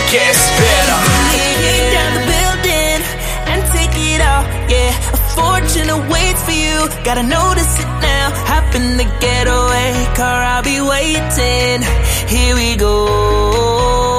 gets better. Kick down the building and take it all, yeah. A fortune awaits for you, gotta notice it now. Hop in the getaway car, I'll be waiting. Here we go.